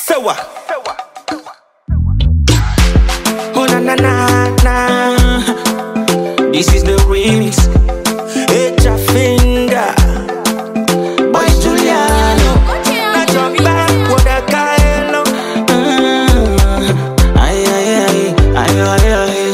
Sewa. Oh na na na na. This is the remix. It's a finger. Boy Juliano. Na drop back with a Kylo. Ay ay ay ay ay ay.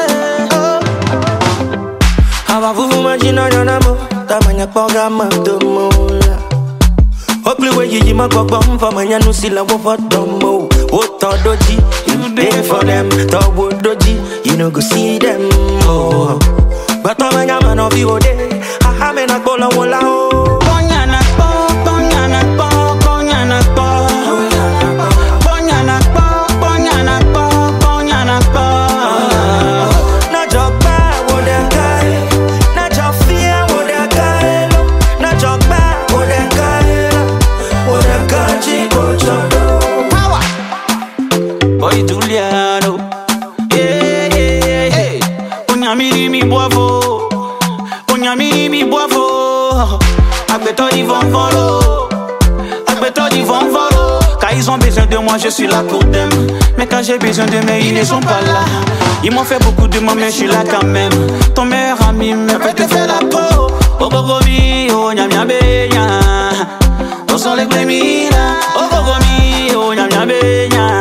Hava vuvu majina jana mo. Tamanya programa do mola. Hopefully when you ma go bum for my no see la wo for domo. O to doji, you there for them. To wo doji, you no go see them. Oh, but to my man of you day. Ha me na go la wo la o. Ponya na po, ponya na po, ponya na po. Ponya na po, ponya na po, ponya na po. Na jog ba wo de kai, na jog fear wo de kai. Na jog ba wo de kai. Power. Boy Juliano. Yeah, yeah, yeah. Onyamiri mi boavo. Onyamiri mi boavo. Agbeto ils vont voler. Agbeto ils vont voler. Quand ils ont besoin de moi, je suis là pour them. Mais quand j'ai besoin de mes, ils ne sont pas là. Ils m'ont fait beaucoup de mal, mais je suis là quand même. Ton meilleur ami me fait te faire la peau. Oh, bogomi, oh, nyam nyam benya. Oh, sans les glemina. Oh, bogomi, oh, nyam nyam benya.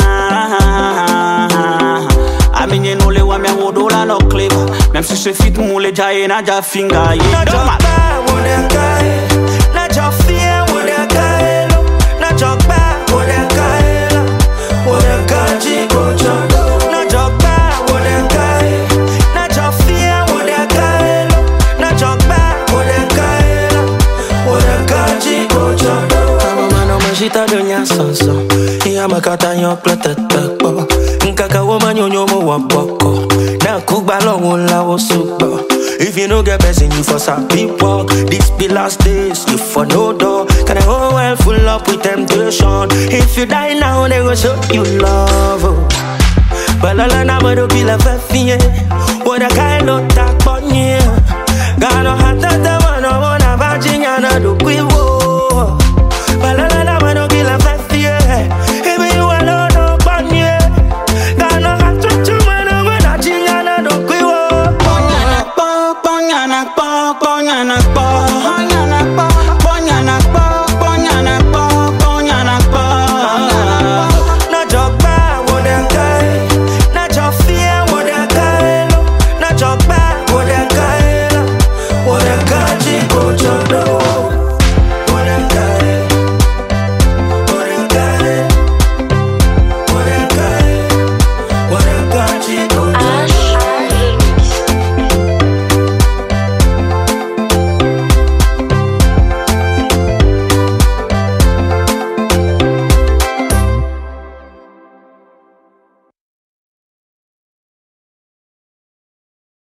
Aminye no le wa me wodo la no clever. Même si ce fit mou le jaye na ja finga. Na jokba wo de kai. Na jofia wo de kai. Na jokba wo de kai. Wo de kaji go jodo. Na jokba wo de kai. Na jofia wo de kai. Na jokba wo de kai. Wo de kaji go jodo. Mama no mashita dunya sonso. Iya makata nyo plata tako. Nkaka woman yo mo wa boko. Na kugba long la wo super. If you no get best in you for some people. This be last days, you for no door. Can I whole world full up with temptation? If you die now, they go show you love. But la la na mo do kill a fefie. What a kind of tak bonye. Gano hata te wana wana Virginia na do kwiwo.